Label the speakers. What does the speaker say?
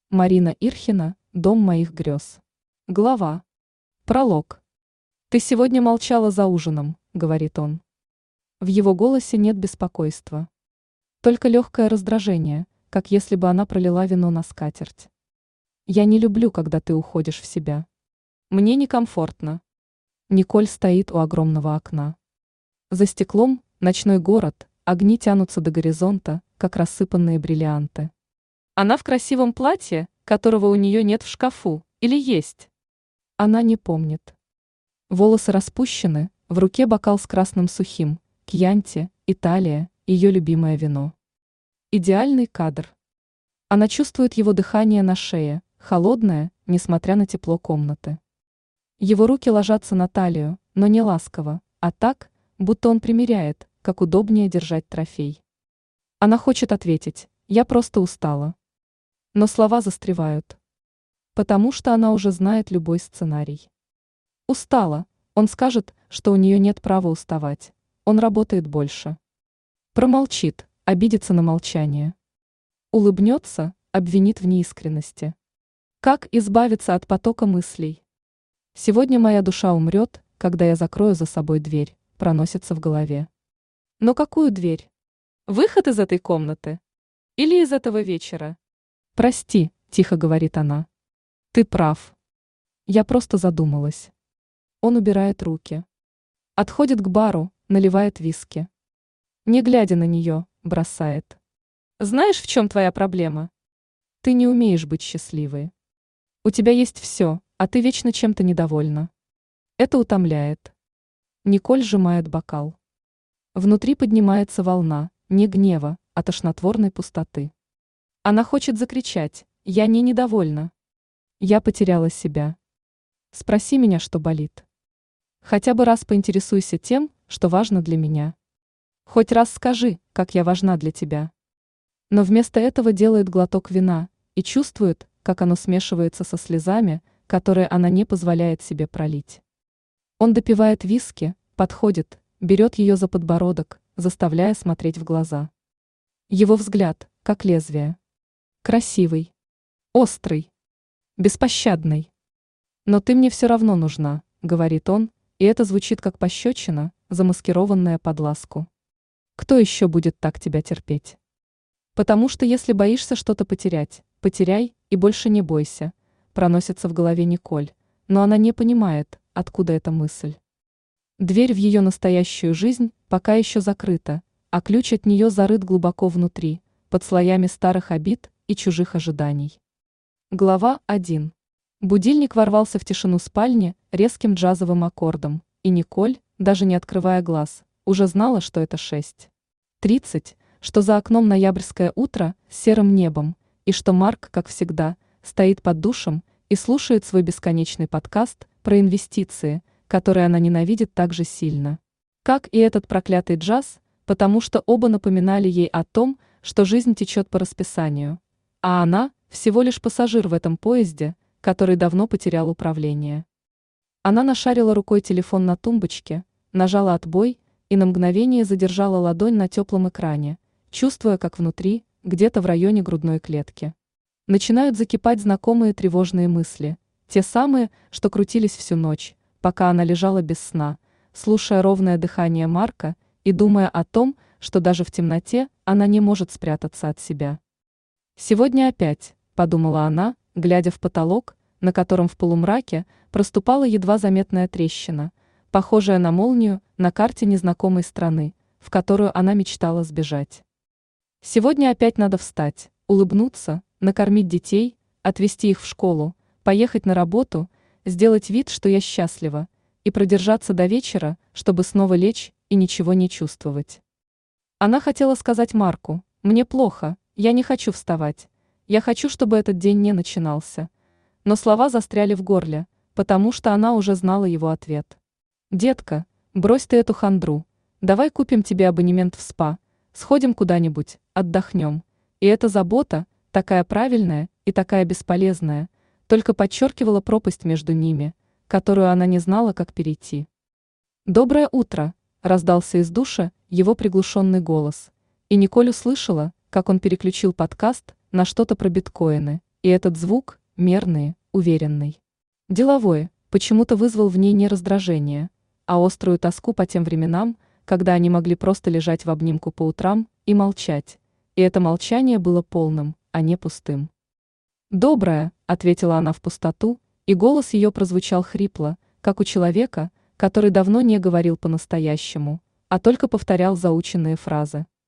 Speaker 1: Марина Ирхина, «Дом моих грез». Глава. Пролог. «Ты сегодня молчала за ужином», — говорит он. В его голосе нет беспокойства. Только легкое раздражение, как если бы она пролила вино на скатерть. «Я не люблю, когда ты уходишь в себя. Мне некомфортно». Николь стоит у огромного окна. За стеклом ночной город, огни тянутся до горизонта, как рассыпанные бриллианты. Она в красивом платье, которого у нее нет в шкафу, или есть? Она не помнит. Волосы распущены, в руке бокал с красным сухим, кьянти, Италия, ее любимое вино. Идеальный кадр. Она чувствует его дыхание на шее, холодное, несмотря на тепло комнаты. Его руки ложатся на талию, но не ласково, а так, будто он примеряет, как удобнее держать трофей. Она хочет ответить: «Я просто устала». Но слова застревают. Потому что она уже знает любой сценарий. Устала, он скажет, что у нее нет права уставать. Он работает больше. Промолчит, обидится на молчание. Улыбнется, обвинит в неискренности. Как избавиться от потока мыслей? Сегодня моя душа умрет, когда я закрою за собой дверь, проносится в голове. Но какую дверь? Выход из этой комнаты? Или из этого вечера? «Прости», – тихо говорит она. «Ты прав. Я просто задумалась». Он убирает руки. Отходит к бару, наливает виски. Не глядя на нее, бросает. «Знаешь, в чем твоя проблема? Ты не умеешь быть счастливой. У тебя есть все, а ты вечно чем-то недовольна. Это утомляет». Николь сжимает бокал. Внутри поднимается волна, не гнева, а тошнотворной пустоты. Она хочет закричать: «Я не недовольна. Я потеряла себя. Спроси меня, что болит. Хотя бы раз поинтересуйся тем, что важно для меня. Хоть раз скажи, как я важна для тебя». Но вместо этого делает глоток вина и чувствует, как оно смешивается со слезами, которые она не позволяет себе пролить. Он допивает виски, подходит, берет ее за подбородок, заставляя смотреть в глаза. Его взгляд, как лезвие. Красивый, острый, беспощадный. «Но ты мне все равно нужна», — говорит он, и это звучит как пощечина, замаскированная под ласку. «Кто еще будет так тебя терпеть? Потому что если боишься что-то потерять, потеряй и больше не бойся», проносится в голове Николь, но она не понимает, откуда эта мысль. Дверь в ее настоящую жизнь пока еще закрыта, а ключ от нее зарыт глубоко внутри, под слоями старых обид и чужих ожиданий. Глава 1. Будильник ворвался в тишину спальни резким джазовым аккордом, и Николь, даже не открывая глаз, уже знала, что это 6:30, что за окном ноябрьское утро с серым небом, и что Марк, как всегда, стоит под душем и слушает свой бесконечный подкаст про инвестиции, который она ненавидит так же сильно, как и этот проклятый джаз, потому что оба напоминали ей о том, что жизнь течет по расписанию, а она всего лишь пассажир в этом поезде, который давно потерял управление. Она нашарила рукой телефон на тумбочке, нажала отбой и на мгновение задержала ладонь на теплом экране, чувствуя, как внутри, где-то в районе грудной клетки, начинают закипать знакомые тревожные мысли, те самые, что крутились всю ночь, пока она лежала без сна, слушая ровное дыхание Марка и думая о том, что даже в темноте она не может спрятаться от себя. «Сегодня опять», — подумала она, глядя в потолок, на котором в полумраке проступала едва заметная трещина, похожая на молнию на карте незнакомой страны, в которую она мечтала сбежать. «Сегодня опять надо встать, улыбнуться, накормить детей, отвезти их в школу, поехать на работу, сделать вид, что я счастлива, и продержаться до вечера, чтобы снова лечь и ничего не чувствовать». Она хотела сказать Марку: «Мне плохо, я не хочу вставать, я хочу, чтобы этот день не начинался». Но слова застряли в горле, потому что она уже знала его ответ. «Детка, брось ты эту хандру, давай купим тебе абонемент в спа, сходим куда-нибудь, отдохнем». И эта забота, такая правильная и такая бесполезная, только подчеркивала пропасть между ними, которую она не знала, как перейти. «Доброе утро», – раздался из душа его приглушенный голос, и Николь услышала, как он переключил подкаст на что-то про биткоины, И этот звук, мерный, уверенный, деловой, почему-то вызвал в ней не раздражение, а острую тоску по тем временам, когда они могли просто лежать в обнимку по утрам и молчать, и это молчание было полным, а не пустым. «Доброе», — ответила она в пустоту, и голос ее прозвучал хрипло, как у человека, который давно не говорил по-настоящему, а только повторял заученные фразы.